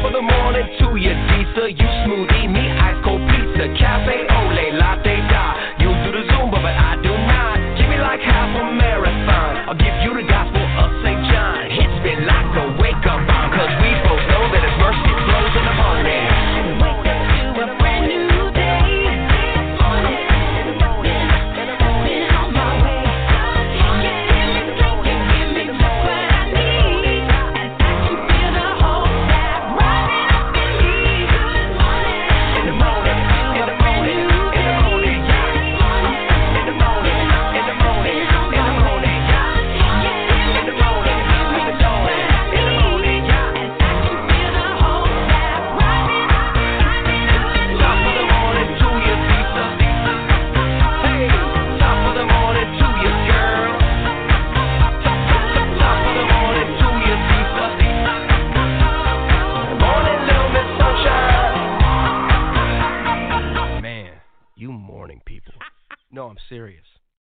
of the morning to you, Disa. You smoothie, me ice cold pizza, cafe ole, latte da. You do the Zumba, but I do not. Give me like half a marathon. I'll give you the gospel of St. John. Hits me like a wake up bomb, 'cause we both know that His mercy flows in the morning. Wake up to a brand new day. Been on my way. Give me just what I need, and I can feel the hope that rising up in me. Good morning. In the morning, in the morning, in the morning, yeah. In the morning, in the morning, in the morning, yeah. In the morning, with the dawn, in the morning, yeah. And I can feel the hope that rising up. Top of the morning to you, Disa. Hey, top of the morning to you, girl. Top of the morning to you, Disa. Morning, little Miss Sunshine. Man, you morning people. No, I'm serious.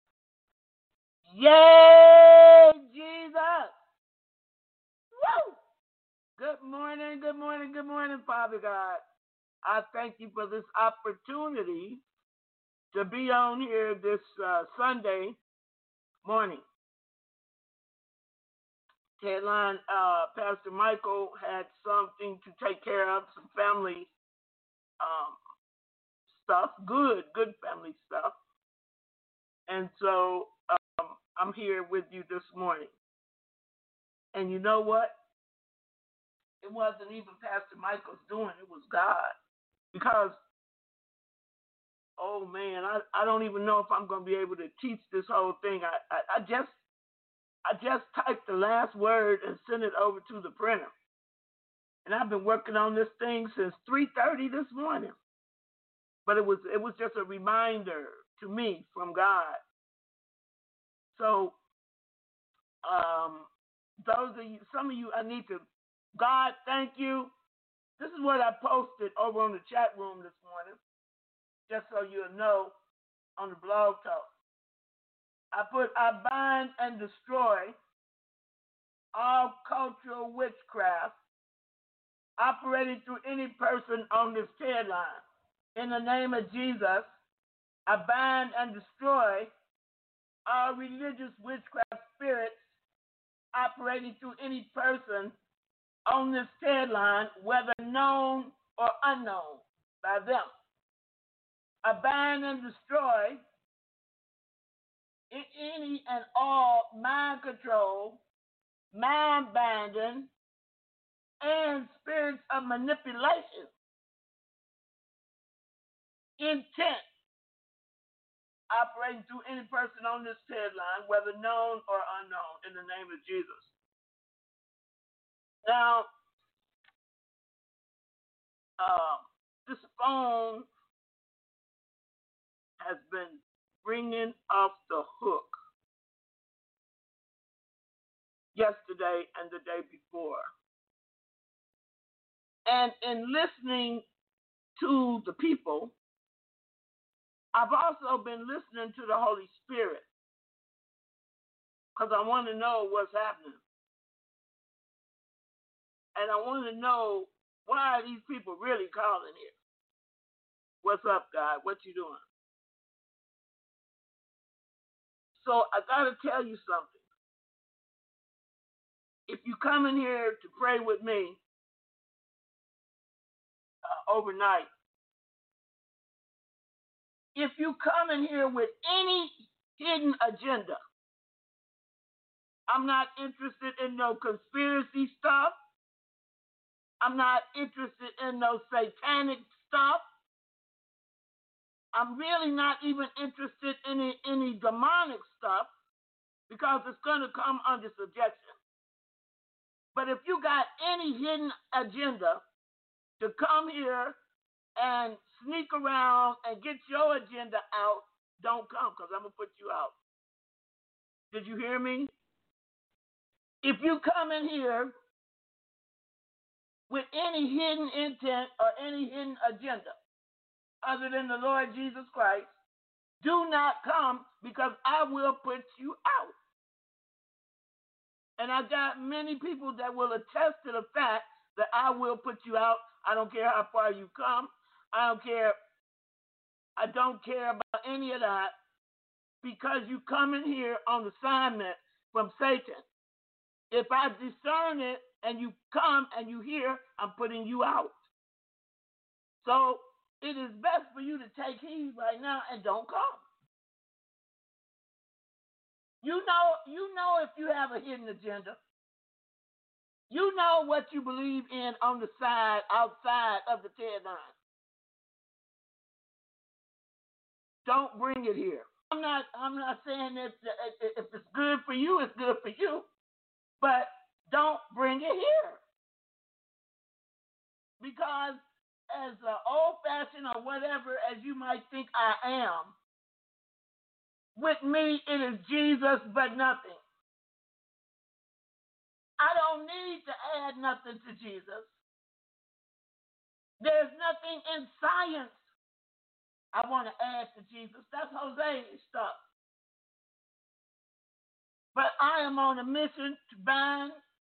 Yay, Jesus! Woo! Good morning, Father God. I thank you for this opportunity to be on here this Sunday morning. Headline, Pastor Michael had something to take care of, some family stuff, good family stuff. And so I'm here with you this morning. And you know what? It wasn't even Pastor Michael's doing, it was God. Because, oh man, I don't even know if I'm going to be able to teach this whole thing. I just typed the last word and sent it over to the printer. And I've been working on this thing since 3:30 this morning. But it was just a reminder to me from God. So, some of you, I need to, God, thank you. This is what I posted over on the chat room this morning, just so you'll know, on the blog talk. I put, I bind and destroy all cultural witchcraft operating through any person on this TED line. In the name of Jesus, I bind and destroy all religious witchcraft spirits operating through any person on this TED line, whether known or unknown by them. I bind and destroy any and all mind control, mind binding, and spirits of manipulation, intent, operating through any person on this TED line, whether known or unknown, in the name of Jesus. Now, this phone has been ringing off the hook yesterday and the day before. And in listening to the people, I've also been listening to the Holy Spirit because I want to know what's happening. And I want to know, why are these people really calling here? What's up, God? What you doing? So I got to tell you something. If you come in here to pray with me overnight, if you come in here with any hidden agenda, I'm not interested in no conspiracy stuff. I'm not interested in no satanic stuff. I'm really not even interested in any demonic stuff because it's going to come under subjection. But if you got any hidden agenda to come here and sneak around and get your agenda out, don't come, because I'm going to put you out. Did you hear me? If you come in here with any hidden intent or any hidden agenda other than the Lord Jesus Christ, do not come, because I will put you out. And I got many people that will attest to the fact that I will put you out. I don't care how far you come. I don't care. I don't care about any of that because you come in here on assignment from Satan. If I discern it and you come and you hear, I'm putting you out. So it is best for you to take heed right now and don't come. You know if you have a hidden agenda. You know what you believe in on the side, outside of the TED line. Don't bring it here. I'm not saying that if it's good for you, it's good for you. But don't bring it here. Because as old-fashioned or whatever as you might think I am, with me it is Jesus but nothing. I don't need to add nothing to Jesus. There's nothing in science I want to add to Jesus. That's Jose stuff. But I am on a mission to bind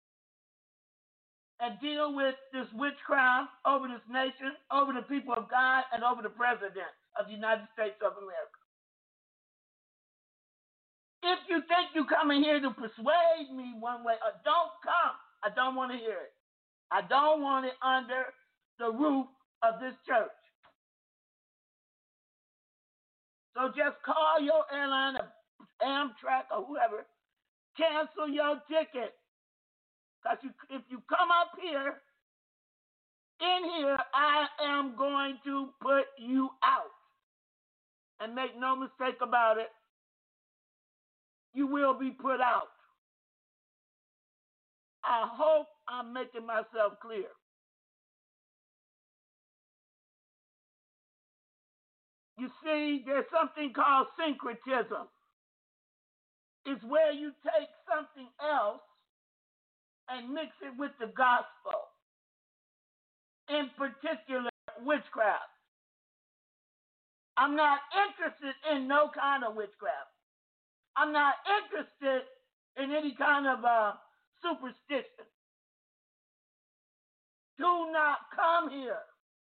and deal with this witchcraft over this nation, over the people of God, and over the president of the United States of America. If you think you're coming here to persuade me one way, don't come. I don't want to hear it. I don't want it under the roof of this church. So just call your airline, Amtrak, or whoever, cancel your ticket. Because if you come up here, in here, I am going to put you out. And make no mistake about it, you will be put out. I hope I'm making myself clear. You see, there's something called syncretism. It's where you take something else and mix it with the gospel. In particular, witchcraft. I'm not interested in no kind of witchcraft. I'm not interested in any kind of superstition. Do not come here.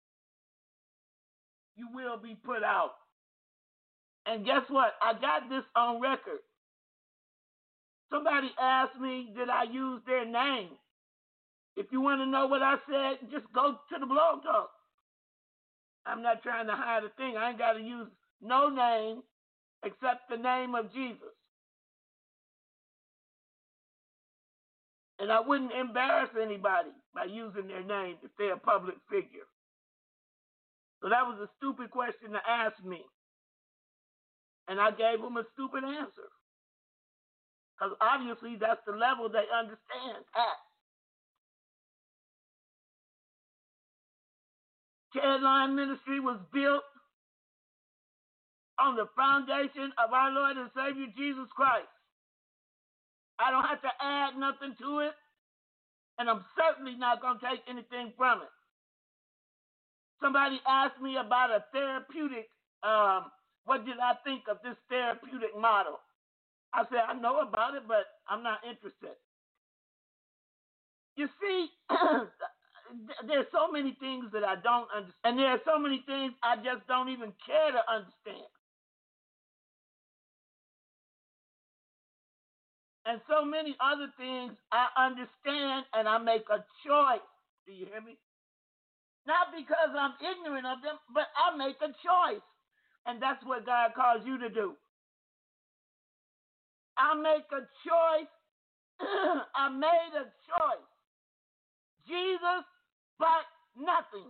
You will be put out. And guess what? I got this on record. Somebody asked me, did I use their name? If you want to know what I said, just go to the blog talk. I'm not trying to hide a thing. I ain't got to use no name except the name of Jesus. And I wouldn't embarrass anybody by using their name if they're a public figure. So that was a stupid question to ask me. And I gave them a stupid answer. Because obviously that's the level they understand at. Caroline Ministry was built on the foundation of our Lord and Savior Jesus Christ. I don't have to add nothing to it, and I'm certainly not going to take anything from it. Somebody asked me about a therapeutic, what did I think of this therapeutic model? I said, I know about it, but I'm not interested. You see, there's so many things that I don't understand, and there are so many things I just don't even care to understand. And so many other things I understand and I make a choice. Do you hear me? Not because I'm ignorant of them, but I make a choice. And that's what God calls you to do. I make a choice. I made a choice. Jesus, but nothing.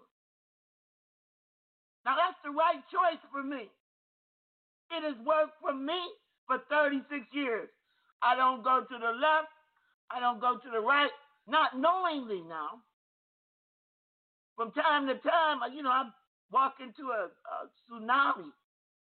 Now that's the right choice for me. It has worked for me for 36 years. I don't go to the left. I don't go to the right, not knowingly now. From time to time, I walk into a tsunami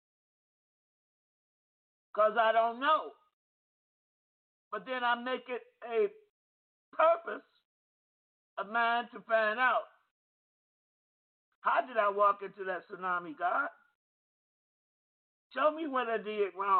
because I don't know. But then I make it a purpose of mine to find out. How did I walk into that tsunami, God? Show me what I did wrong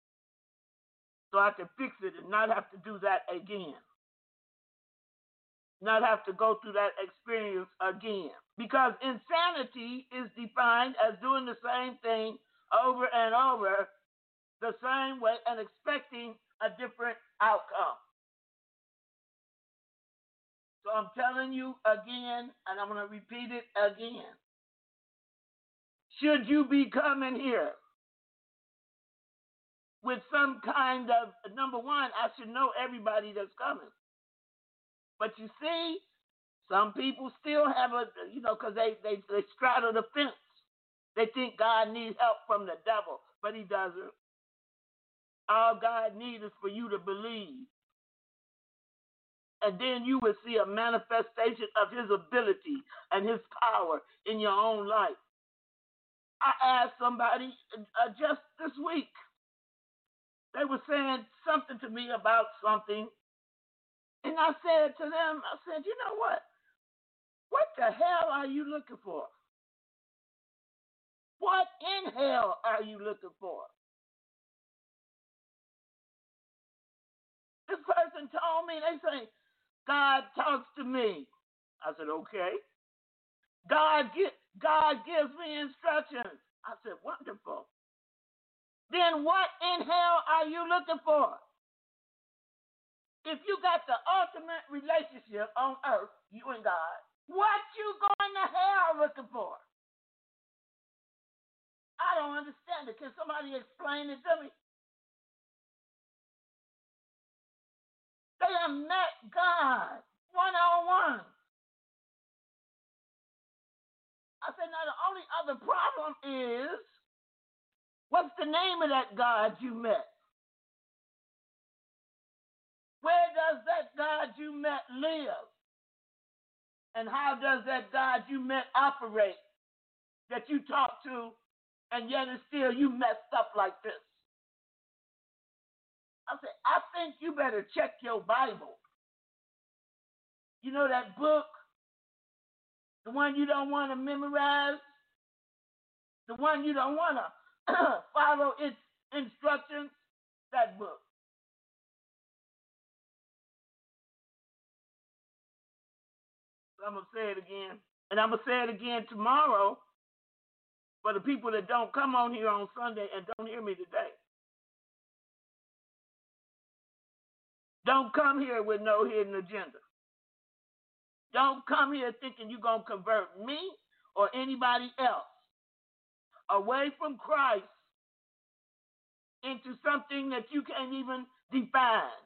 so I can fix it and not have to do that again. not have to go through that experience again. Because insanity is defined as doing the same thing over and over the same way and expecting a different outcome. So I'm telling you again, and I'm going to repeat it again. Should you be coming here with some kind of, number one, I should know everybody that's coming. But you see, some people still have because they straddle the fence. They think God needs help from the devil, but he doesn't. All God needs is for you to believe. And then you will see a manifestation of his ability and his power in your own life. I asked somebody just this week. They were saying something to me about something. And I said to them, you know what? What the hell are you looking for? What in hell are you looking for? This person told me, they say, God talks to me. I said, okay. God gives me instructions. I said, wonderful. Then what in hell are you looking for? If you got the ultimate relationship on earth, you and God, what you going to hell looking for? I don't understand it. Can somebody explain it to me? They have met God one-on-one. I said, now the only other problem is, what's the name of that God you met? Where does that God you met live? And how does that God you met operate that you talk to, and yet and still you messed up like this? I said, I think you better check your Bible. You know that book? The one you don't want to memorize? The one you don't want to follow its instructions? That book. So I'm going to say it again. And I'm going to say it again tomorrow for the people that don't come on here on Sunday and don't hear me today. Don't come here with no hidden agenda. Don't come here thinking you're going to convert me or anybody else away from Christ into something that you can't even define,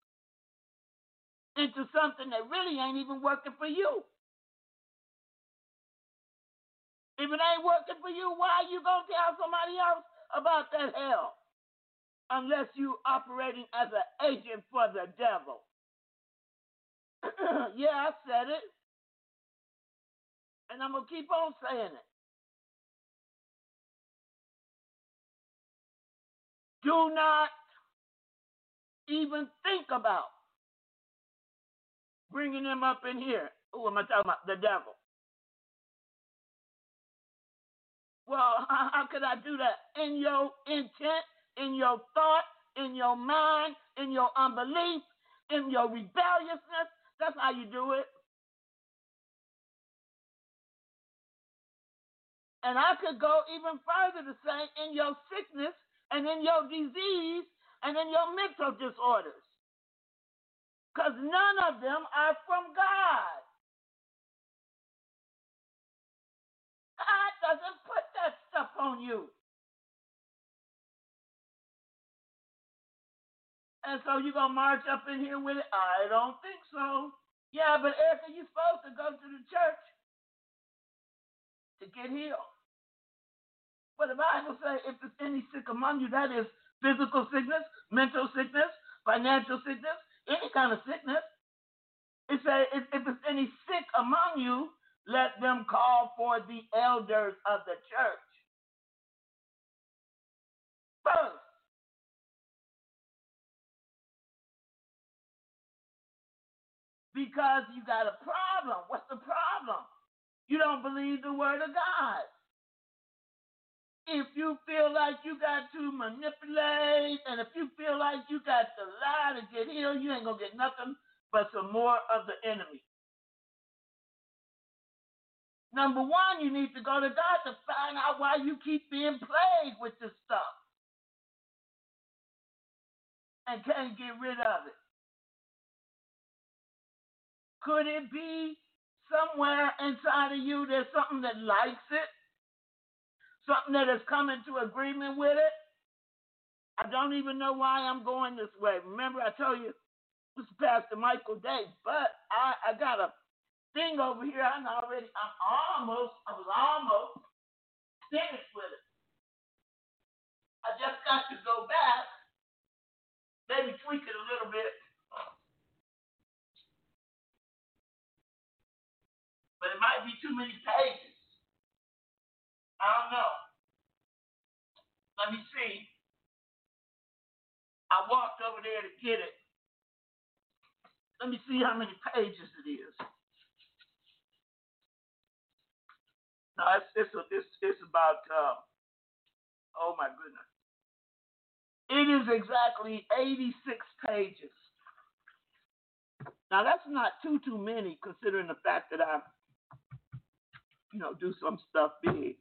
into something that really ain't even working for you. If it ain't working for you, why are you going to tell somebody else about that hell? Unless you operating as an agent for the devil. Yeah, I said it. And I'm going to keep on saying it. Do not even think about bringing them up in here. Who am I talking about? The devil. Well, how could I do that? In your intent, in your thought, in your mind, in your unbelief, in your rebelliousness. That's how you do it. And I could go even further to say in your sickness and in your disease and in your mental disorders. Because none of them are from God. God doesn't put that stuff on you. And so you're going to march up in here with it? I don't think so. Yeah, but Erica, you're supposed to go to the church to get healed. But the Bible says if there's any sick among you, that is physical sickness, mental sickness, financial sickness, any kind of sickness. It says if there's any sick among you, let them call for the elders of the church. First. Because you got a problem. What's the problem? You don't believe the word of God. If you feel like you got to manipulate, and if you feel like you got to lie to get healed, you ain't going to get nothing but some more of the enemy. Number one, you need to go to God to find out why you keep being plagued with this stuff and can't get rid of it. Could it be somewhere inside of you there's something that likes it? Something that has come into agreement with it? I don't even know why I'm going this way. Remember, I told you this is Pastor Michael Day, but I got a thing over here. I was almost finished with it. I just got to go back, maybe tweak it a little bit. But it might be too many pages. I don't know. Let me see. I walked over there to get it. Let me see how many pages it is. No, it's about, oh my goodness. It is exactly 86 pages. Now, that's not too many, considering the fact that I, do some stuff big.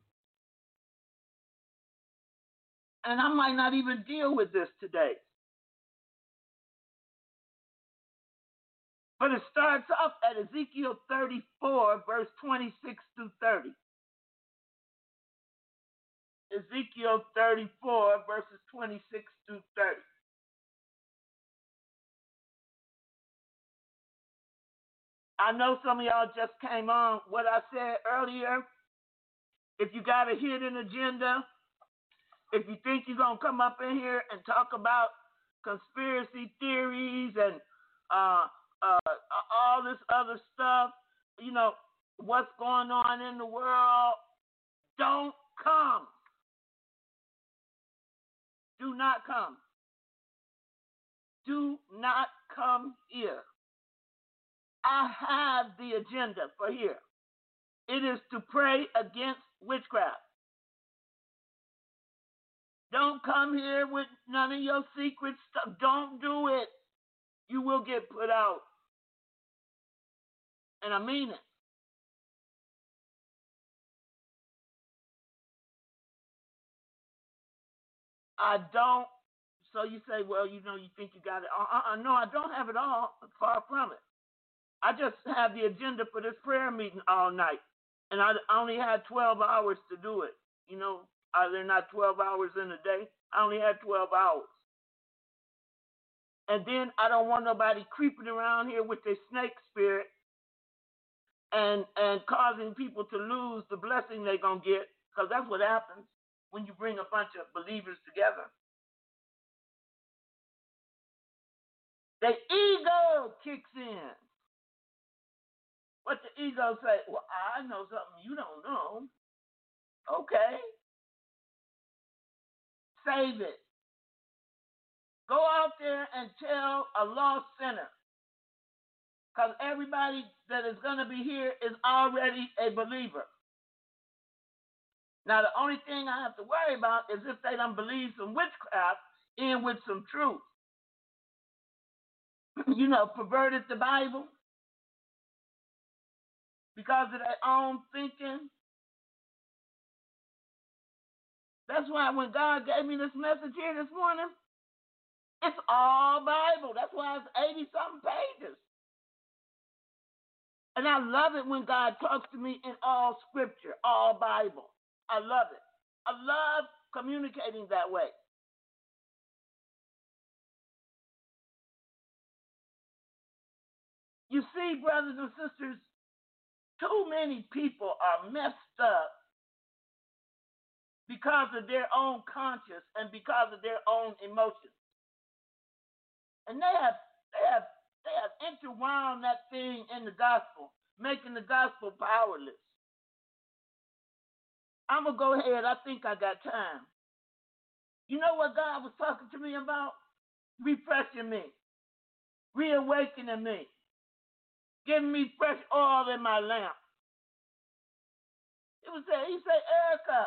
And I might not even deal with this today. But it starts off at Ezekiel 34, verse 26 through 30. Ezekiel 34, verses 26 through 30. I know some of y'all just came on. What I said earlier, if you got a hidden agenda, if you think you're going to come up in here and talk about conspiracy theories and all this other stuff, what's going on in the world, don't come. Do not come. Do not come here. I have the agenda for here. It is to pray against witchcraft. Don't come here with none of your secret stuff. Don't do it. You will get put out. And I mean it. I don't. So you say, well, you think you got it. No, I don't have it all. Far from it. I just have the agenda for this prayer meeting all night. And I only had 12 hours to do it. Are there not 12 hours in a day? I only had 12 hours. And then I don't want nobody creeping around here with their snake spirit and causing people to lose the blessing they're going to get, because that's what happens when you bring a bunch of believers together. The ego kicks in. What the ego say? Well, I know something you don't know. Okay. Save it. Go out there and tell a lost sinner. Because everybody that is going to be here is already a believer. Now, the only thing I have to worry about is if they don't believe some witchcraft in with some truth. Perverted the Bible because of their own thinking. That's why when God gave me this message here this morning, it's all Bible. That's why it's 80-something pages. And I love it when God talks to me in all scripture, all Bible. I love it. I love communicating that way. You see, brothers and sisters, too many people are messed up because of their own conscience and because of their own emotions. And they have interwound that thing in the gospel, making the gospel powerless. I'm going to go ahead. I think I got time. You know what God was talking to me about? Refreshing me, reawakening me, giving me fresh oil in my lamp. He said, Erica,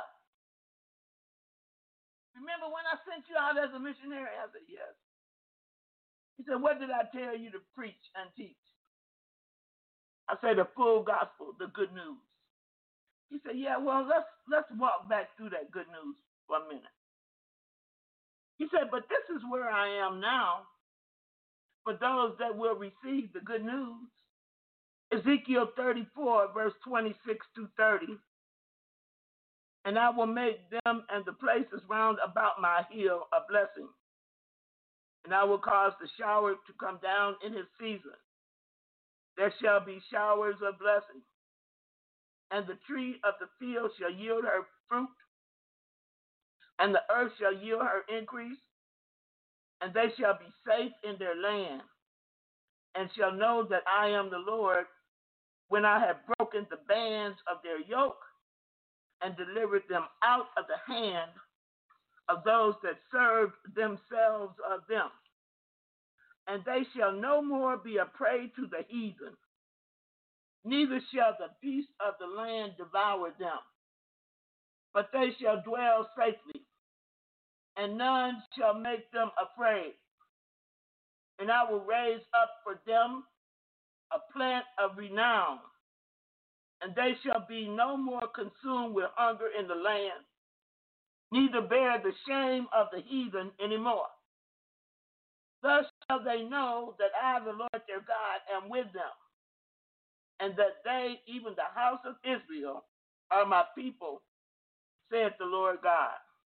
remember when I sent you out as a missionary? I said, yes. He said, what did I tell you to preach and teach? I said, the full gospel, the good news. He said, yeah, well, let's walk back through that good news for a minute. He said, but this is where I am now for those that will receive the good news. Ezekiel 34, verse 26 through 30. And I will make them and the places round about my hill a blessing. And I will cause the shower to come down in his season. There shall be showers of blessing. And the tree of the field shall yield her fruit, and the earth shall yield her increase, and they shall be safe in their land, and shall know that I am the Lord when I have broken the bands of their yoke and delivered them out of the hand of those that served themselves of them. And they shall no more be a prey to the heathen, neither shall the beasts of the land devour them, but they shall dwell safely, and none shall make them afraid. And I will raise up for them a plant of renown, and they shall be no more consumed with hunger in the land, neither bear the shame of the heathen anymore. Thus shall they know that I, the Lord their God, am with them, and that they, even the house of Israel, are my people, saith the Lord God.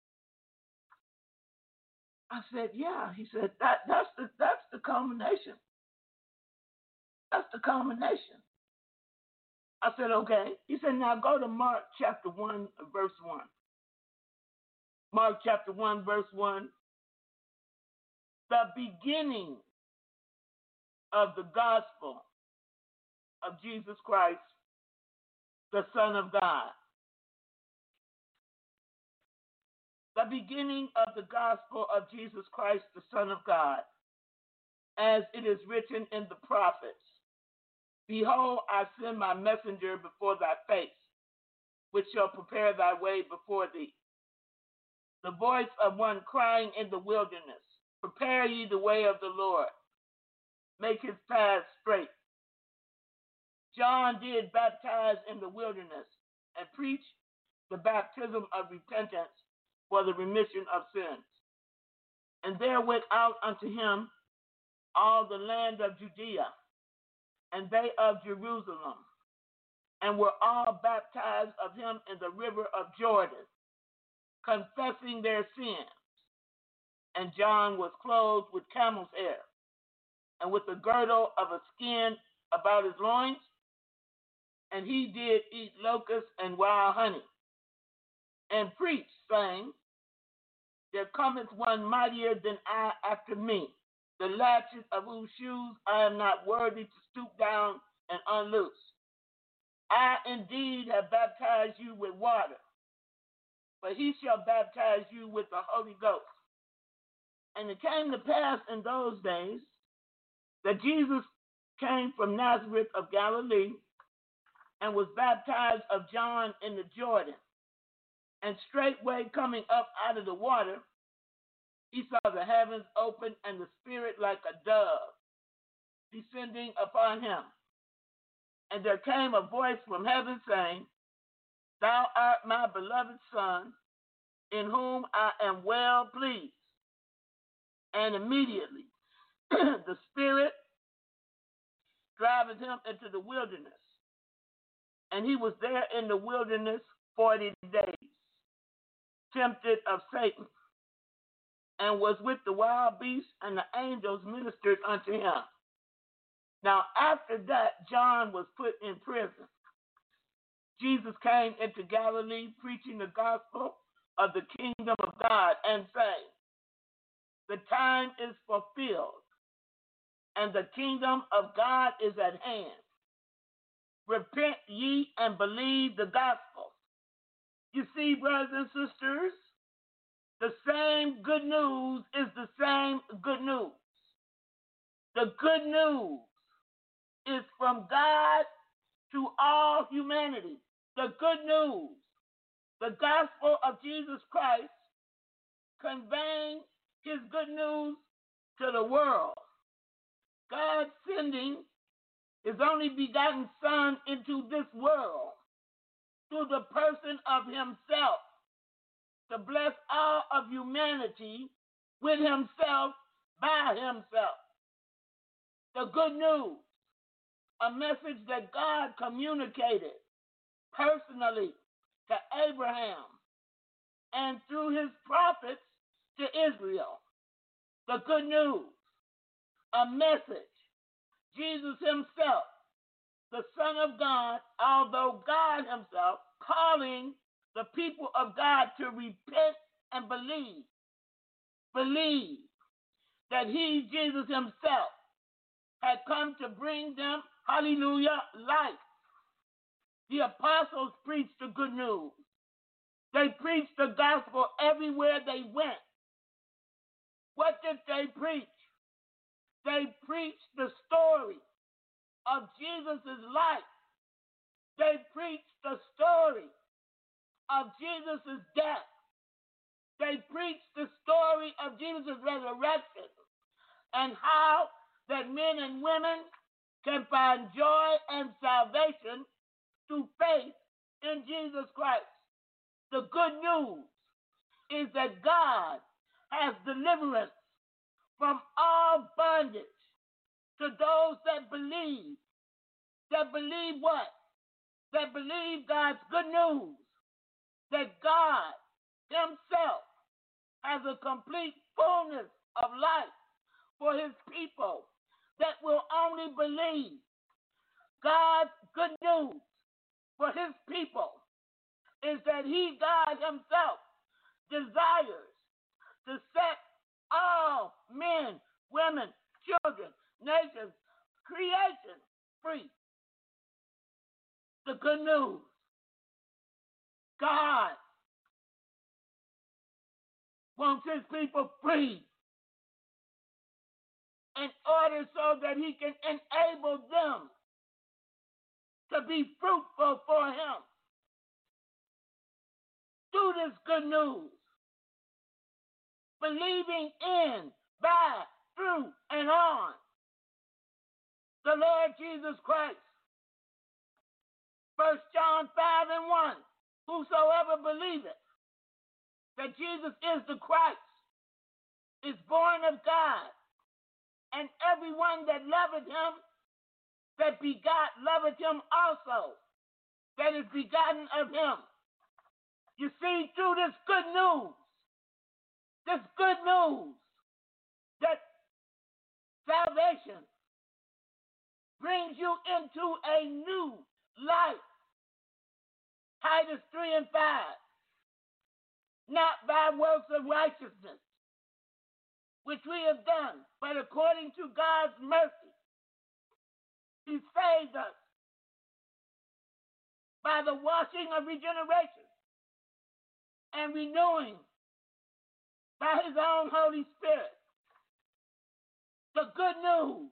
I said, yeah. He said, that's the culmination. That's the culmination. I said, okay. He said, now go to Mark chapter 1, verse 1. Mark chapter 1, verse 1. The beginning of the gospel of Jesus Christ, the Son of God. The beginning of the gospel of Jesus Christ, the Son of God, as it is written in the prophets. Behold, I send my messenger before thy face, which shall prepare thy way before thee. The voice of one crying in the wilderness, prepare ye the way of the Lord, make his path straight. John did baptize in the wilderness and preach the baptism of repentance for the remission of sins. And there went out unto him all the land of Judea, and they of Jerusalem, and were all baptized of him in the river of Jordan, confessing their sins. And John was clothed with camel's hair, and with a girdle of a skin about his loins, and he did eat locusts and wild honey, and preached, saying, there cometh one mightier than I after me, the latchet of whose shoes I am not worthy to stoop down and unloose. I indeed have baptized you with water, but he shall baptize you with the Holy Ghost. And it came to pass in those days that Jesus came from Nazareth of Galilee and was baptized of John in the Jordan. And straightway coming up out of the water, he saw the heavens open and the Spirit like a dove descending upon him. And there came a voice from heaven saying, thou art my beloved Son, in whom I am well pleased. And immediately the Spirit driveth him into the wilderness. And he was there in the wilderness 40 days, tempted of Satan, and was with the wild beasts, and the angels ministered unto him. Now after that, John was put in prison. Jesus came into Galilee, preaching the gospel of the kingdom of God, and saying, the time is fulfilled, and the kingdom of God is at hand. Repent ye and believe the gospel. You see, brothers and sisters, the same good news is the same good news. The good news is from God to all humanity. The good news, the gospel of Jesus Christ, conveying his good news to the world. God sending his only begotten Son into this world through the person of himself to bless all of humanity with himself by himself. The good news, a message that God communicated personally to Abraham and through his prophets to Israel. The good news, a message, Jesus himself, the Son of God, although God himself, calling the people of God to repent and believe that he, Jesus himself, had come to bring them, hallelujah, life. The apostles preached the good news. They preached the gospel everywhere they went. What did they preach? They preached the story of Jesus' life. They preached the story of Jesus' death. They preached the story of Jesus' resurrection and how that men and women can find joy and salvation through faith in Jesus Christ. The good news is that God has deliverance from all bondage to those that believe. That believe what? That believe God's good news. That God himself has a complete fullness of life for his people that will only believe. God's good news for his people is that he, God himself, desires to set all men, women, children, nations, creation free. The good news. God wants his people free in order so that he can enable them to be fruitful for him. Through this good news, believing in, by, through, and on the Lord Jesus Christ. 1 John 5:1, whosoever believeth that Jesus is the Christ is born of God, and everyone that loveth him, that begot, loveth him also, that is begotten of him. You see, through this good news that salvation brings you into a new life. Titus 3:5, not by works of righteousness, which we have done, but according to God's mercy, he saved us by the washing of regeneration and renewing by his own Holy Spirit. The good news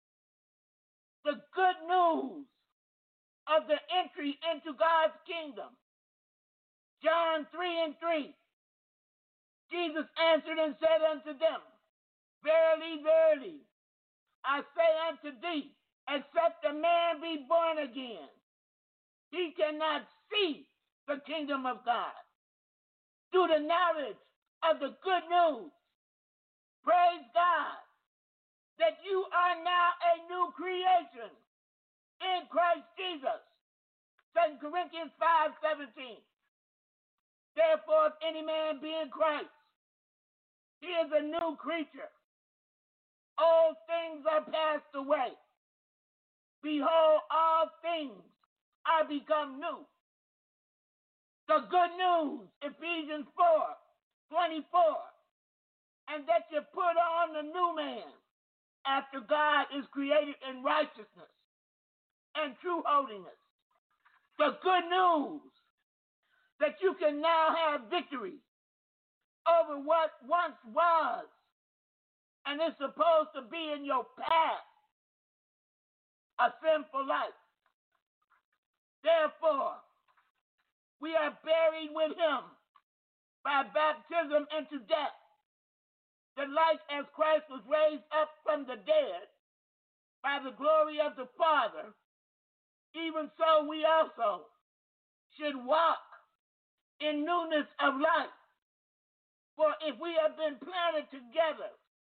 of the entry into God's kingdom. John 3:3, Jesus answered and said unto them, Verily, verily, I say unto thee, except a man be born again, he cannot see the kingdom of God. Through the knowledge of the good news, praise God, that you are now a new creation in Christ Jesus. 2 Corinthians 5:17. Therefore, if any man be in Christ, he is a new creature. Old things are passed away. Behold, all things are become new. The good news, Ephesians 4:24, and that you put on the new man after God is created in righteousness and true holiness. The good news that you can now have victory over what once was and is supposed to be in your past, a sinful life. Therefore, we are buried with him by baptism into death, that like as Christ was raised up from the dead by the glory of the Father, even so we also should walk in newness of life. For if we have been planted together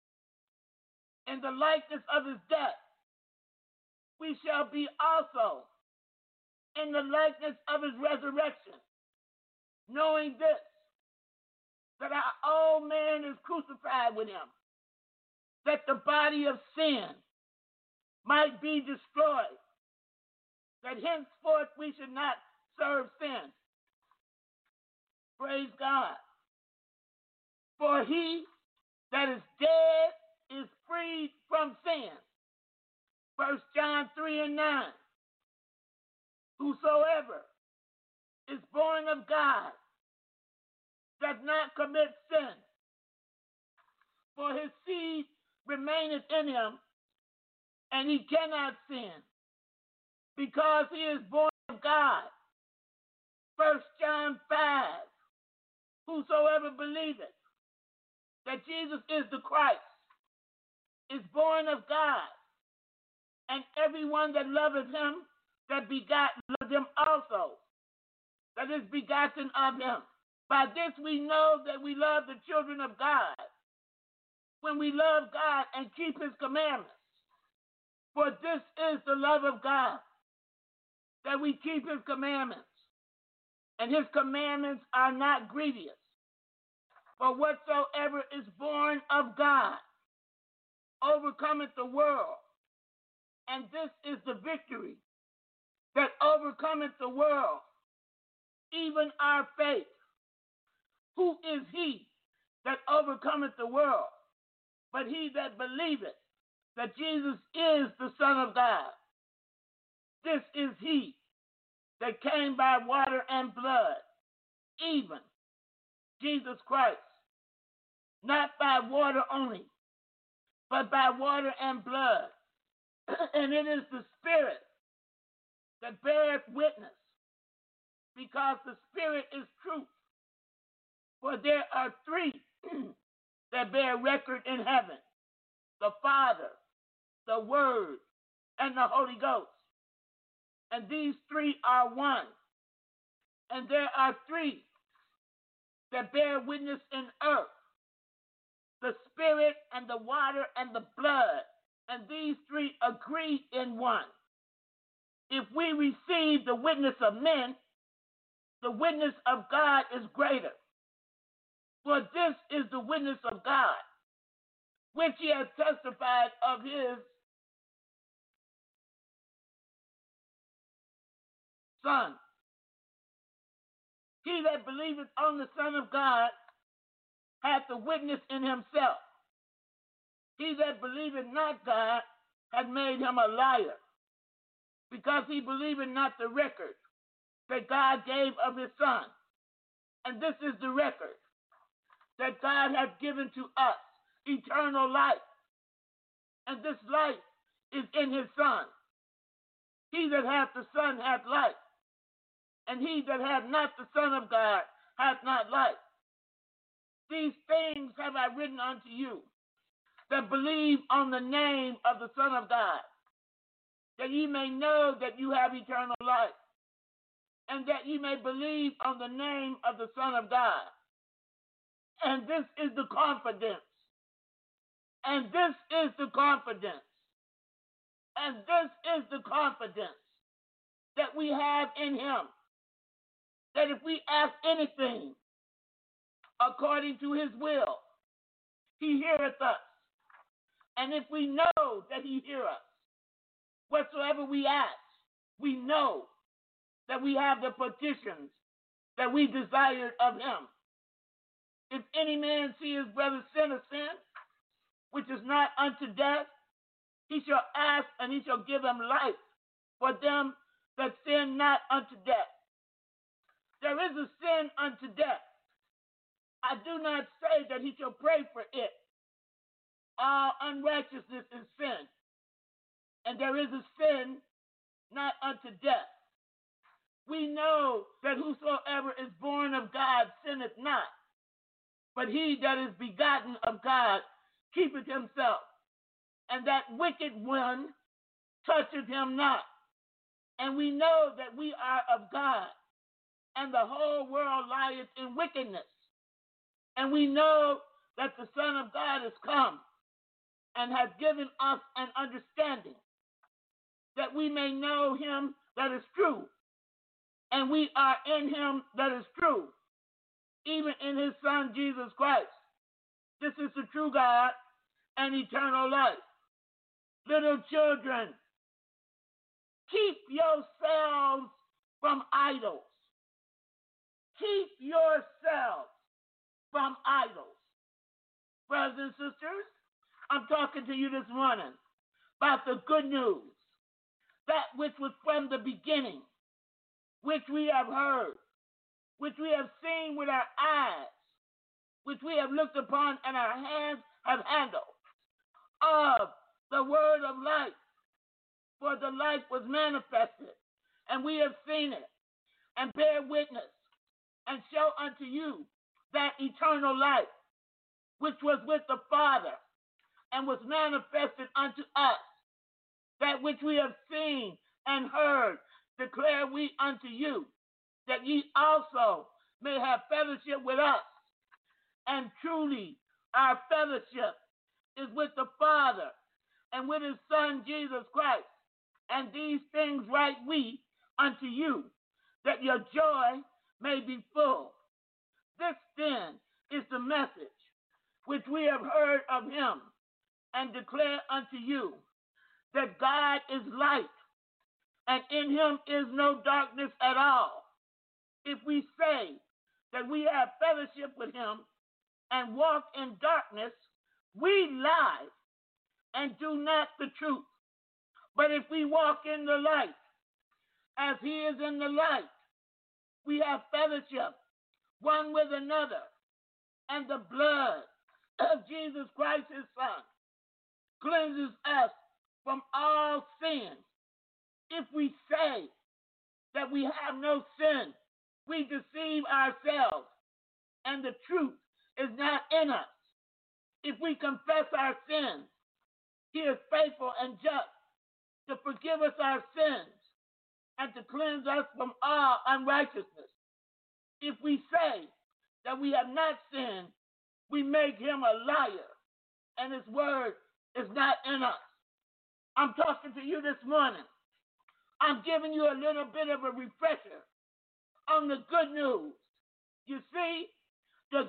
in the likeness of his death, we shall be also in the likeness of his resurrection, knowing this, that our old man is crucified with him, that the body of sin might be destroyed, that henceforth we should not serve sin. Praise God. For he that is dead is freed from sin. 1 John 3:9. Whosoever is born of God does not commit sin, for his seed remaineth in him, and he cannot sin, because he is born of God. 1 John 5. Whosoever believeth that Jesus is the Christ is born of God, and everyone that loveth him that begot loved him also, that is begotten of him. By this we know that we love the children of God, when we love God and keep his commandments. For this is the love of God, that we keep his commandments, and his commandments are not grievous. For whatsoever is born of God overcometh the world, and this is the victory that overcometh the world, even our faith. Who is he that overcometh the world, but he that believeth that Jesus is the Son of God? This is he that came by water and blood, even Jesus Christ, not by water only, but by water and blood. And it is the Spirit that beareth witness, because the Spirit is truth. For there are three that bear record in heaven: the Father, the Word, and the Holy Ghost. And these three are one. And there are three that bear witness in earth: the Spirit, and the water, and the blood. And these three agree in one. If we receive the witness of men, the witness of God is greater. For this is the witness of God, which he has testified of his Son. He that believeth on the Son of God hath the witness in himself. He that believeth not God hath made him a liar, because he believeth not the record that God gave of his Son. And this is the record, that God hath given to us eternal life, and this life is in his Son. He that hath the Son hath life, and he that hath not the Son of God hath not life. These things have I written unto you that believe on the name of the Son of God, that ye may know that you have eternal life, and that ye may believe on the name of the Son of God. And this is the confidence. And this is the confidence. And this is the confidence that we have in him, that if we ask anything according to his will, he heareth us. And if we know that he heareth us, whatsoever we ask, we know that we have the petitions that we desired of him. If any man see his brother sin a sin, which is not unto death, he shall ask, and he shall give him life for them that sin not unto death. There is a sin unto death. I do not say that he shall pray for it. All unrighteousness is sin. And there is a sin not unto death. We know that whosoever is born of God sinneth not, but he that is begotten of God keepeth himself, and that wicked one toucheth him not. And we know that we are of God, and the whole world lieth in wickedness. And we know that the Son of God has come and has given us an understanding that we may know him that is true. And we are in him that is true, even in his Son, Jesus Christ. This is the true God and eternal life. Little children, keep yourselves from idols. Keep yourselves from idols. Brothers and sisters, I'm talking to you this morning about the good news, that which was from the beginning, which we have heard, which we have seen with our eyes, which we have looked upon and our hands have handled, of the word of life. For the life was manifested, and we have seen it, and bear witness, and show unto you that eternal life, which was with the Father, and was manifested unto us. That which we have seen and heard, declare we unto you, that ye also may have fellowship with us. And truly, our fellowship is with the Father and with his Son, Jesus Christ. And these things write we unto you, that your joy may be full. This then is the message which we have heard of him, and declare unto you, that God is light, and in him is no darkness at all. If we say that we have fellowship with him and walk in darkness, we lie and do not the truth. But if we walk in the light, as he is in the light, we have fellowship one with another, and the blood of Jesus Christ, his Son, cleanses us from all sin. If we say that we have no sin, we deceive ourselves, and the truth is not in us. If we confess our sins, he is faithful and just to forgive us our sins and to cleanse us from all unrighteousness. If we say that we have not sinned, we make him a liar, and his word is not in us. I'm talking to you this morning. I'm giving you a little bit of a refresher on the good news. You see, the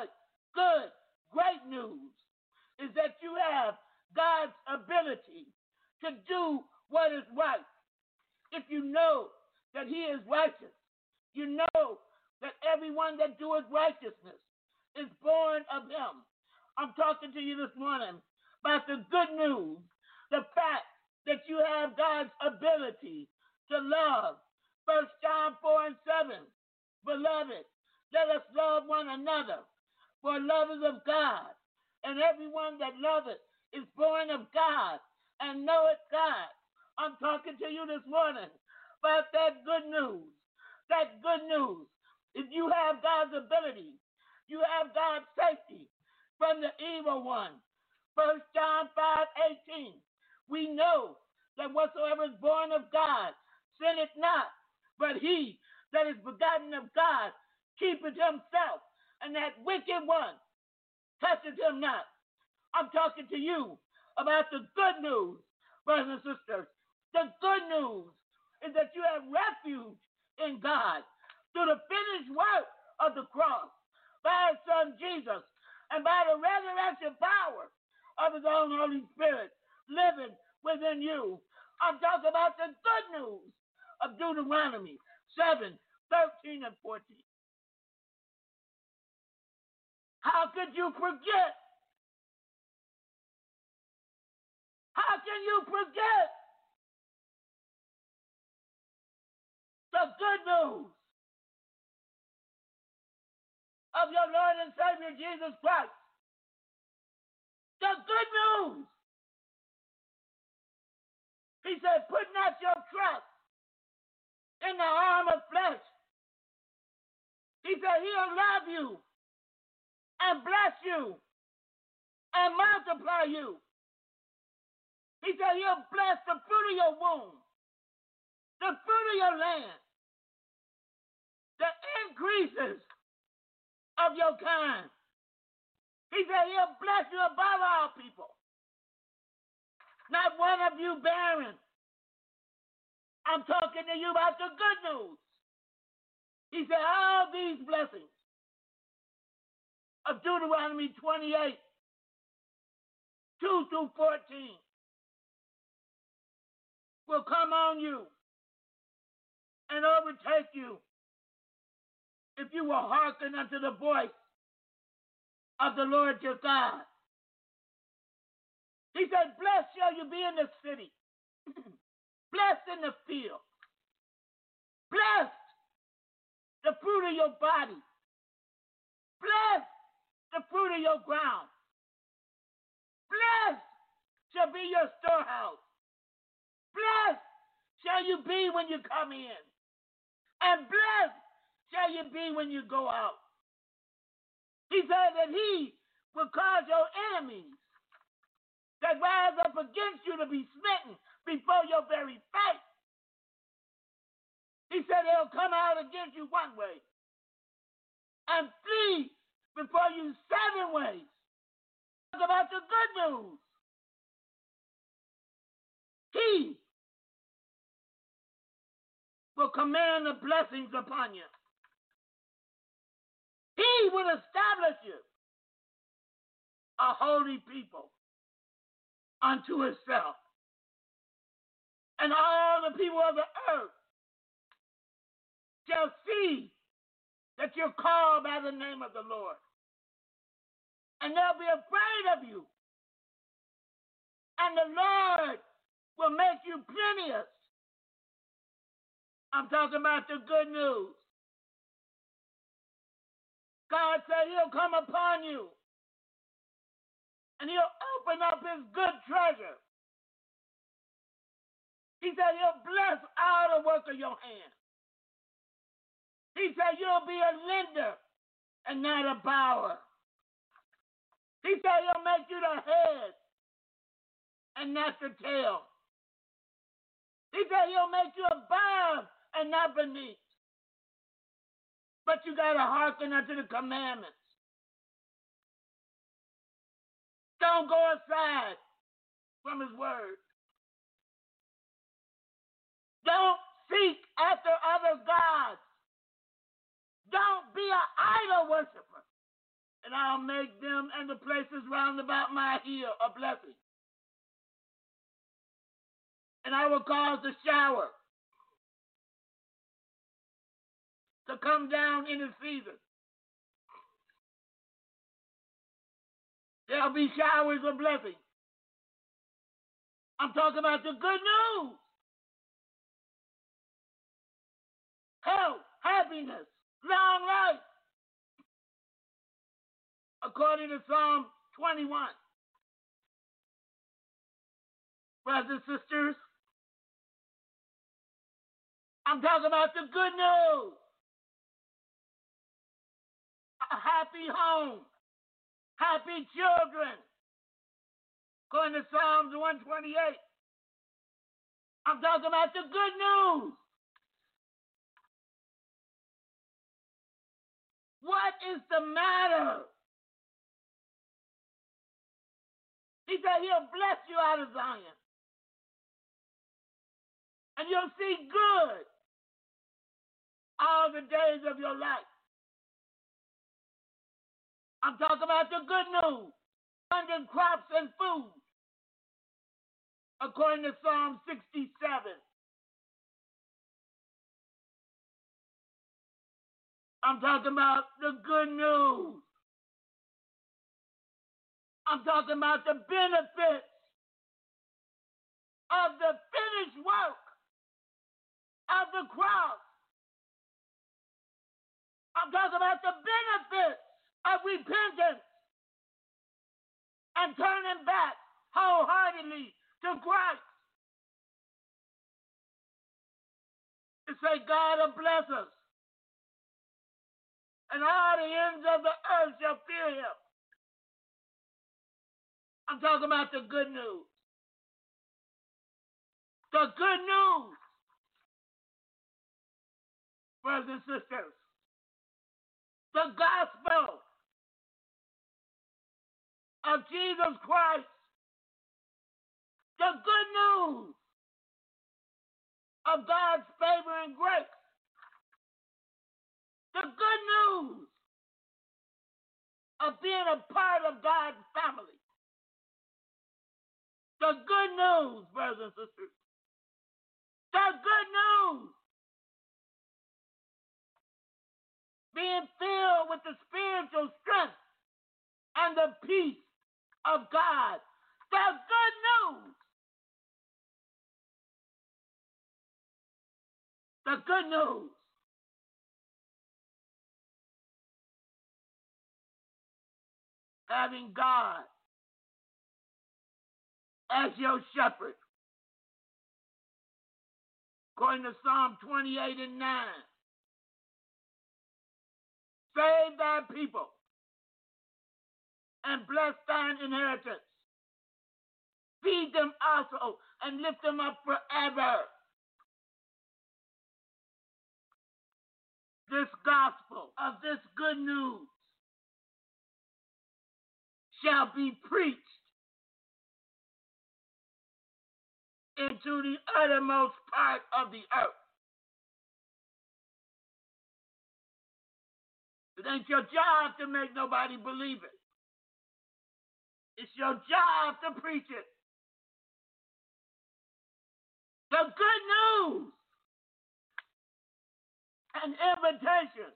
great news is that you have God's ability to do what is right. If you know that he is righteous, you know that everyone that doeth righteousness is born of him. I'm talking to you this morning about the good news, the fact that you have God's ability to love. 1 John 4 and 7. Beloved, let us love one another, for love is of God, and everyone that loveth is born of God and knoweth God. I'm talking to you this morning about that good news. That good news. If you have God's ability, you have God's safety from the evil one. 1 John 5:18. We know that whatsoever is born of God sinneth not, but he that is begotten of God keepeth himself, and that wicked one toucheth him not. I'm talking to you about the good news, brothers and sisters. The good news is that you have refuge in God through the finished work of the cross by his Son Jesus, and by the resurrection power of his own Holy Spirit living within you. I'm talking about the good news of Deuteronomy 7:13 and 14. How could you forget? How can you forget the good news of your Lord and Savior Jesus Christ? The good news. He said, put not your trust in the arm of flesh. He said, he'll love you and bless you and multiply you. He said, he'll bless the fruit of your womb, the fruit of your land, the increases of your kind. He said he'll bless you above all people. Not one of you barren. I'm talking to you about the good news. He said all these blessings of Deuteronomy 28, 2 through 14 will come on you and overtake you if you will hearken unto the voice of the Lord your God. He said, blessed shall you be in the city, blessed in the field, blessed the fruit of your body, blessed the fruit of your ground, blessed shall be your storehouse, blessed shall you be when you come in, and blessed shall you be when you go out. He said that he will cause your enemies that rise up against you to be smitten before your very face. He said they'll come out against you one way and flee before you 7 ways. Talk about the good news. He will command the blessings upon you. He will establish you a holy people unto himself. And all the people of the earth shall see that you're called by the name of the Lord. And they'll be afraid of you. And the Lord will make you plenteous. I'm talking about the good news. God said he'll come upon you and he'll open up his good treasure. He said he'll bless all the work of your hands. He said you'll be a lender and not a borrower. He said he'll make you the head and not the tail. He said he'll make you above and not beneath. But you got to hearken unto the commandments. Don't go aside from his word. Don't seek after other gods. Don't be an idol worshiper. And I'll make them and the places round about my hill a blessing. And I will cause the shower to come down in the season. There'll be showers of blessing. I'm talking about the good news. Health, happiness, long life. According to Psalm 21. Brothers and sisters, I'm talking about the good news. A happy home, happy children. According to Psalms 128. I'm talking about the good news. What is the matter? He said he'll bless you out of Zion. And you'll see good all the days of your life. I'm talking about the good news, abundant crops and food, according to Psalm 67. I'm talking about the good news. I'm talking about the benefits of the finished work of the cross. I'm talking about the benefits of repentance and turning back wholeheartedly to Christ. To say God will bless us, and all the ends of the earth shall fear him. I'm talking about the good news. The good news, brothers and sisters. the gospel of Jesus Christ, the good news of God's favor and grace, the good news of being a part of God's family, the good news, brothers and sisters, the good news, being filled with the spiritual strength and the peace of God, the good news, the good news. Having God as your shepherd. According to Psalm 28 and 9. Save thy people and bless thine inheritance. Feed them also and lift them up forever. This gospel of this good news shall be preached into the uttermost part of the earth. It ain't your job to make nobody believe it. It's your job to preach it. The good news, an invitation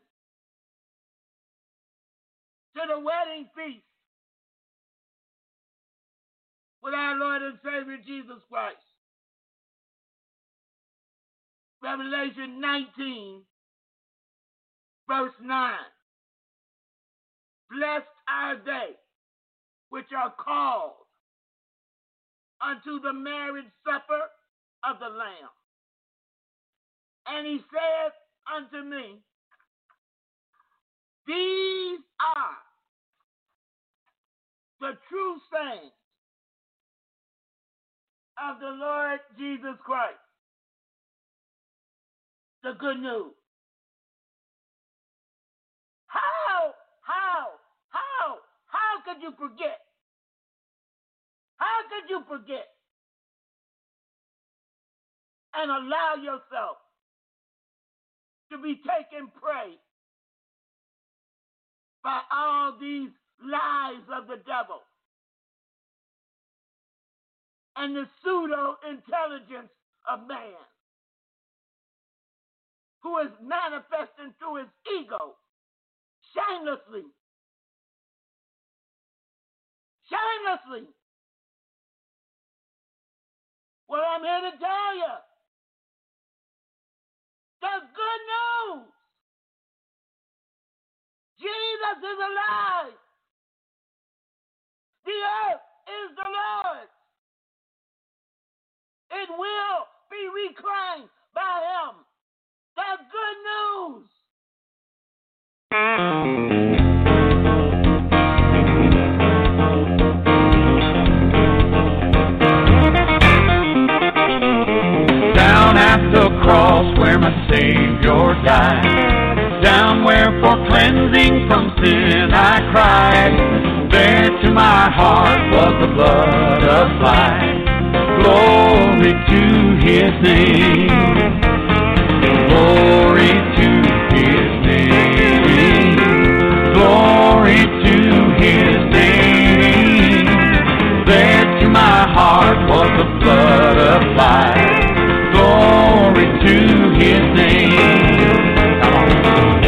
to the wedding feast with our Lord and Savior Jesus Christ. Revelation 19, verse 9. Blessed are they which are called unto the marriage supper of the Lamb. And he said unto me, these are the true sayings of the Lord Jesus Christ. The good news. How could you forget? How could you forget and allow yourself to be taken prey by all these lies of the devil and the pseudo-intelligence of man, who is manifesting through his ego shamelessly. Shamelessly. Well, I'm here to tell you the good news. Jesus is alive. The earth is the Lord's. It will be reclaimed by him. The good news. Down at the cross where my Savior died, down where for cleansing from sin I cried, there to my heart was the blood applied. Glory to his name. Glory to his name. Glory to his name. There to my heart was the blood applied. Glory to his name. Come on.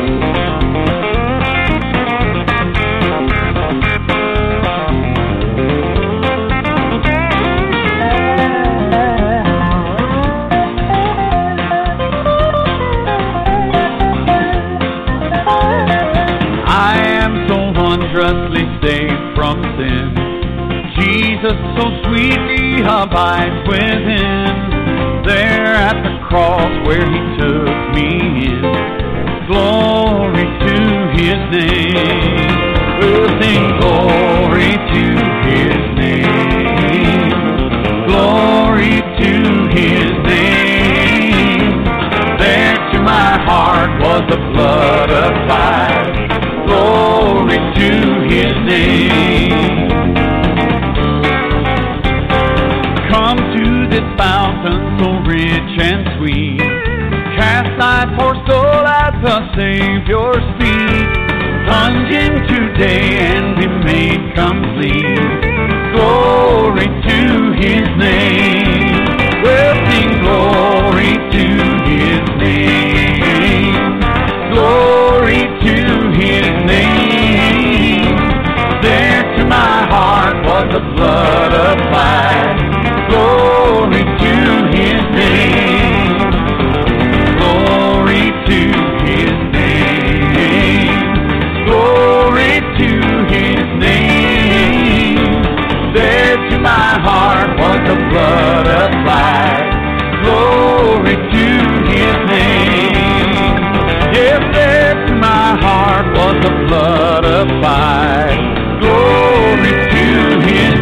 Wondrously saved from sin, Jesus so sweetly abides within. There at the cross where he took me in, glory to his name. We'll sing glory to his name. Glory to his name. There to my heart was the blood applied. the Savior's feet. Plunge in today and be made complete. Glory to His name. We'll sing glory to His name. Glory to His name. There to my heart was the blood applied. Glory to His name. Glory to His name. Glory to His name. There to my heart was the blood applied. Glory to His name. Yes, there to my heart was the blood applied. Glory to His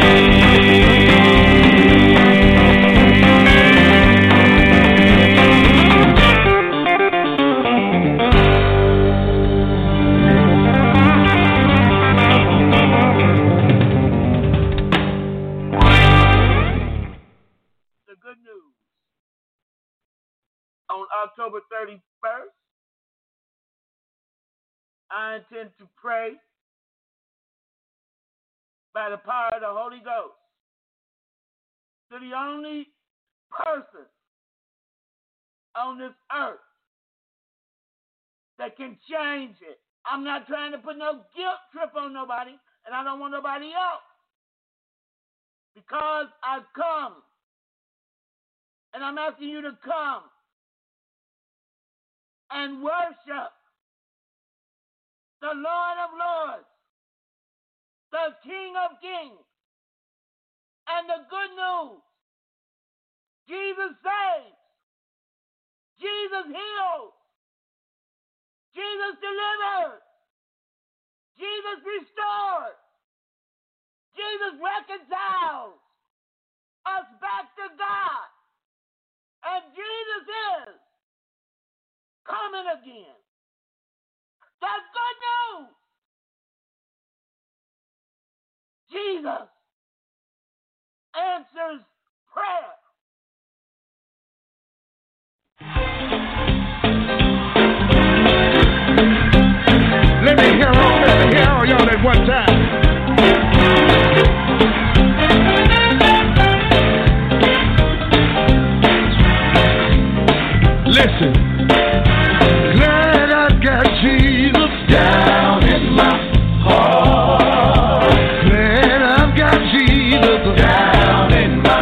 October 31st, I intend to pray by the power of the Holy Ghost to the only person on this earth that can change it. I'm not trying to put no guilt trip on nobody, and I don't want nobody else. Because I've come, and I'm asking you to come and worship the Lord of Lords, the King of Kings, and the good news. Jesus saves. Jesus heals. Jesus delivers. Jesus restores. Jesus reconciles us back to God. And Jesus is coming again. That's good news. Jesus answers prayer. Let me hear all y'all at one time. Listen. Glad I got Jesus down in my heart. Glad I've got Jesus down in my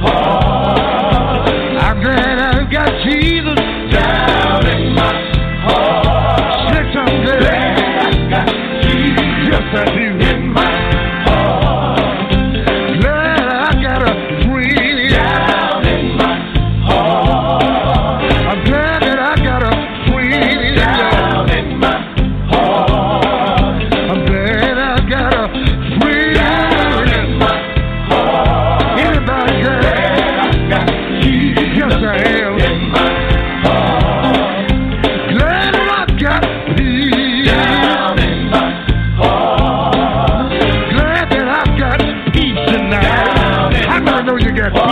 heart. I'm glad I've got Jesus down in my heart. Yes, I'm glad I've got Jesus. Yes, I do. In my heart. Glad I got a friend down in my heart. I'm glad that I got a friend down in my heart. I'm glad I got a friend down in my heart. Anybody glad I got Jesus? Yes, I am. In my heart. Glad that I got peace down in my heart. Glad that I got peace tonight. I know you got peace.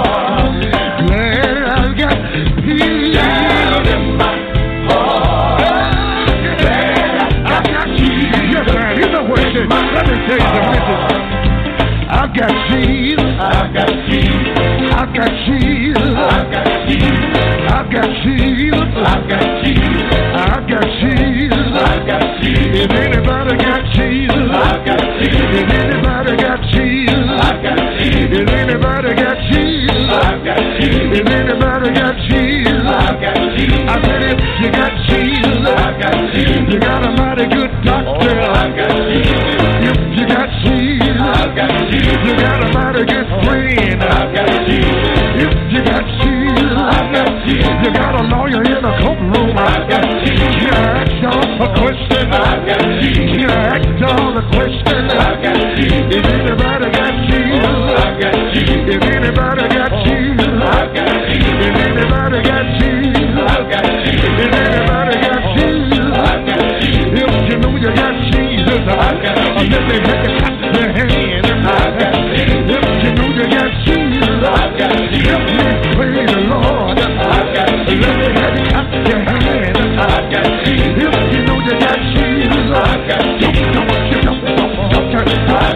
Glad I got peace down in my heart. Glad I got Jesus. Yes, man. You know what it is. Let me tell you the message. I got Jesus. I got Jesus. I got Jesus. I got Jesus. I got Jesus. I got Jesus. I got Jesus. I got Jesus. If anybody got Jesus, I got Jesus. If anybody got Jesus, I got Jesus. If anybody got Jesus, I got Jesus. If anybody got Jesus, I got Jesus. I said if you got Jesus, I got Jesus. You got a mighty good doctor. I got Jesus. If you got Jesus, I got Jesus. You got a mighty good friend. I got Jesus. If you got Jesus, I got Jesus. You got a lawyer in a courtroom. I got Jesus. You ask all a question. I got Jesus. You ask all the question. I got Jesus. If anybody got Jesus, I got Jesus. If anybody got Jesus, I got Jesus. If anybody got Jesus, I got Jesus. If anybody got Jesus, I got Jesus. If you know you got Jesus, I got Jesus. Let me have you clap your hand. I got Jesus. If you know you got Jesus, I got Jesus. Let me praise the Lord. I got Jesus. Let me have you clap your hand. I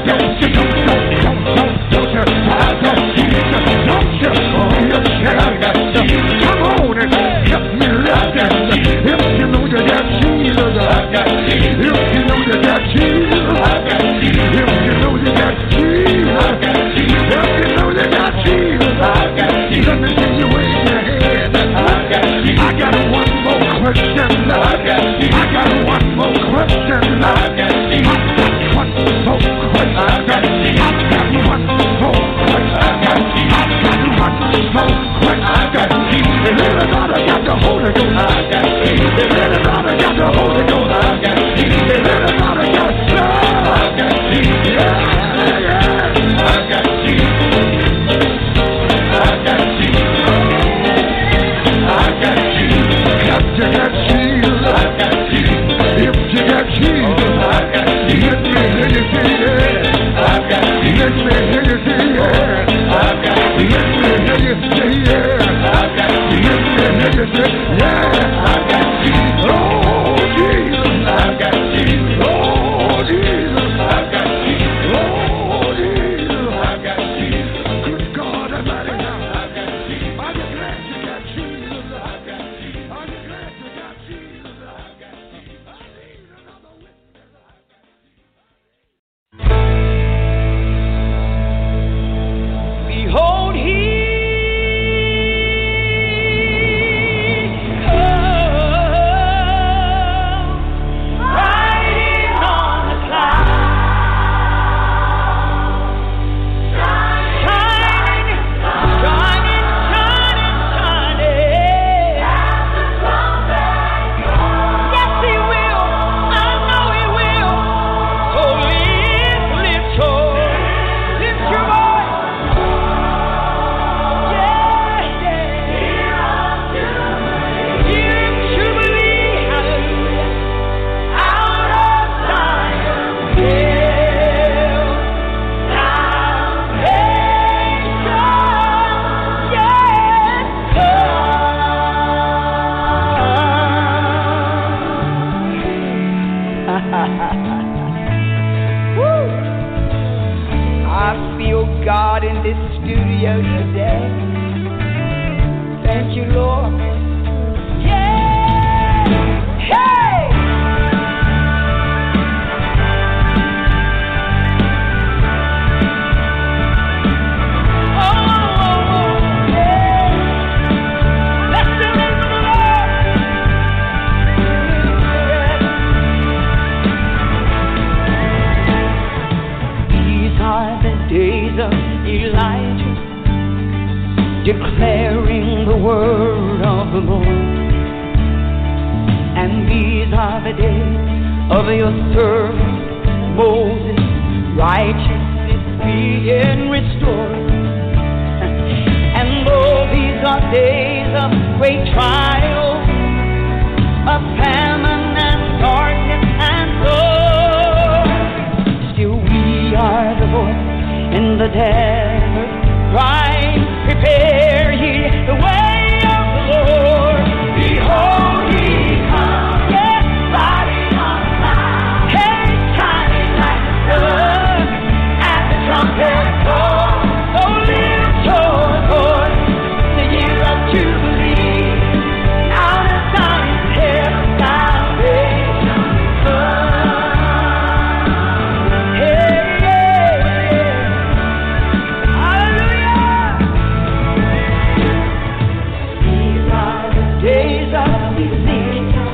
declaring the word of the Lord. And these are the days of your servant Moses, righteousness being restored. And lo, these are days of great trial, of famine and darkness and sorrow. Still we are the voice in the desert, crying, prepare ye the way of the Lord. Behold, he comes, yes, riding on a cloud, hey, shining like the sun, at the trumpet call. So lift your voice, the year of Jubilee, out of Zion's hill, salvation come. Hey, hey, hey. Hallelujah. These are the days of Ezekiel,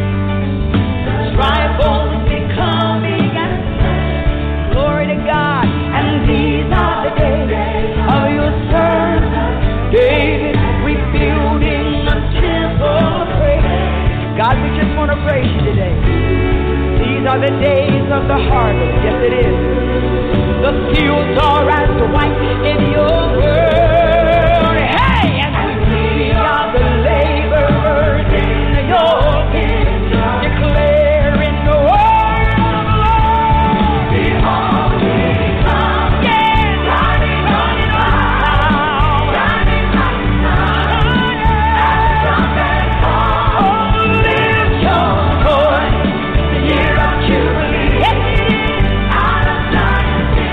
strife always becoming an end. Glory to God. And these are the days of your servant David, rebuilding a temple of praise. God, we just want to praise you today. These are the days of the harvest. Yes, it is. The fields are as white in your word. Hey, and we are the laborers in your vineyard, declaring the word of the Lord. Behold, he comes, yes, riding on a cloud, shining like the sun, at the trumpet call. Oh, lift your voice, the year of Jubilee, yes, out of Zion's hill,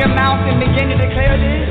your mouth and begin to declare this.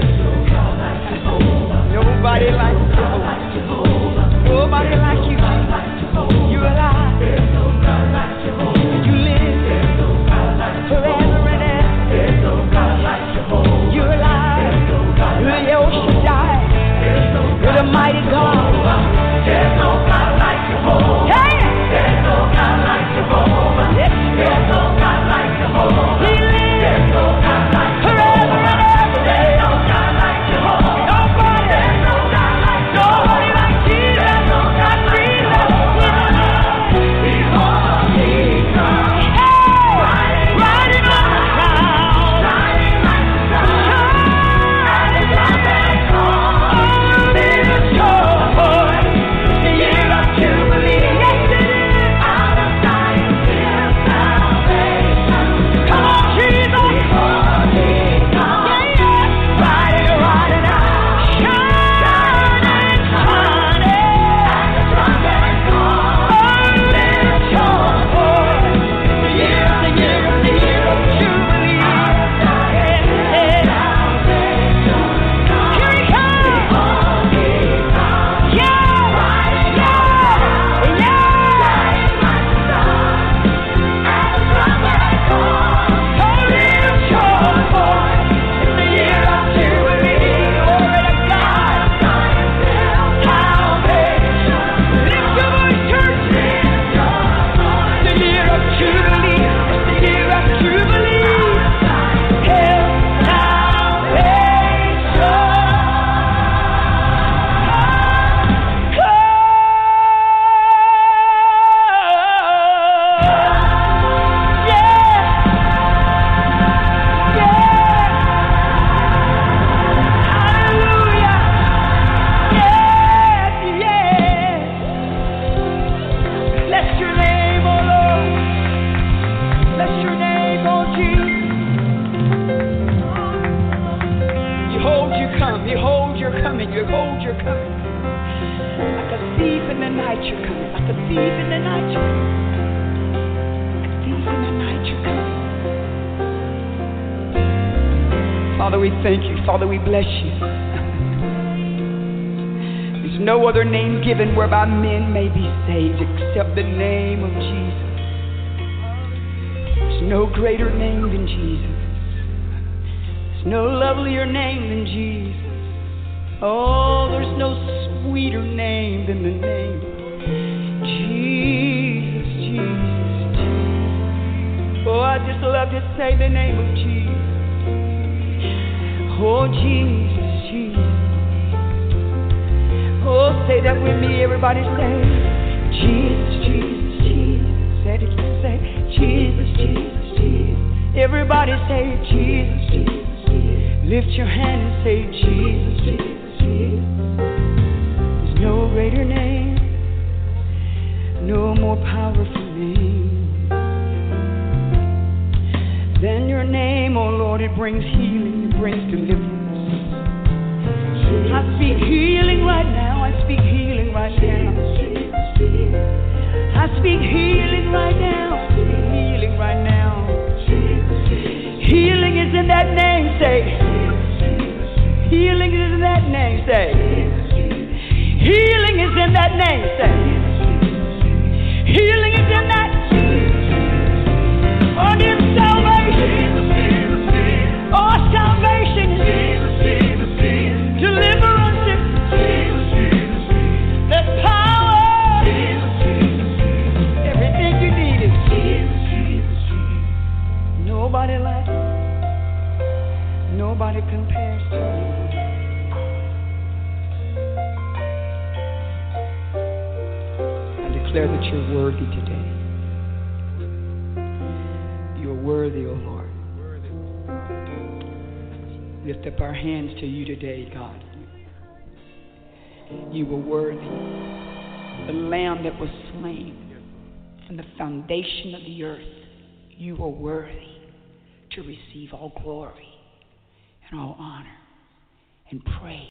Nobody like Jehovah. Nobody like you. You're alive. You live forever and ever. You're alive. You're the El Shaddai. You're the mighty God. There's no God like Jehovah. There's no God like Jehovah. There's no God like Jehovah. He lives. There's no God like forever and ever. There's no God like Jehovah. Nobody. There's no God like nobody like Jesus. There's no God like Jesus. Behold, He comes. Riding on the clouds. Shining like the sun. And the trumpet calls. Oh, little joy. The year of Jubilee. Yes, it is. Out of Zion is salvation. Come on, Jesus. Behold, He comes. Riding out. Shining, shining. And the trumpet calls. Oh, little joy. The year of Jubilee. Out of Zion is salvation. Here He comes. Behold, He comes. Yeah. Riding out. Shining like the sun. And the trumpet calls. Oh, little joy. It's the year of Jubilee. Glory to God. Zion is salvation. Lift your voice, church. Lift your voice. The year of Jubilee. It's the year of Jubilee. Bless your name, oh Lord. Bless your name, oh Jesus. Behold, you come. Behold, you're coming. Behold, you're coming. Like a thief in the night, you're coming. Like a thief in the night, you're coming. Like a thief in the night, you're coming. Father, we thank you. Father, we bless you. There's no other name given whereby men may be saved except the name of Jesus. There's no greater name than Jesus. There's no lovelier name than Jesus. Oh, there's no sweeter name than the name Jesus, Jesus, Jesus. Oh, I just love to say the name of Jesus. Oh, Jesus, Jesus. Oh, say that with me, everybody say, Jesus, Jesus, Jesus. Say it again, say, Jesus, Jesus, Jesus. Everybody say, Jesus, Jesus, Jesus. Lift your hand and say, Jesus, Jesus, Jesus. There's no greater name, no more powerful name than your name, oh Lord. It brings healing, it brings deliverance. I speak healing right now. I speak healing right now. I speak healing right now. Healing right now. Healing is in that name, say. Healing is in that name, say. Healing is in that name, say. Healing is in that. Oh, there's salvation. Oh, salvation is deliverance is there's power. Everything you need is nobody like you. Nobody compares to you. I declare that you're worthy today. You're worthy, O Lord. Lift up our hands to you today, God. You were worthy. The Lamb that was slain from the foundation of the earth. You are worthy to receive all glory and all honor and praise.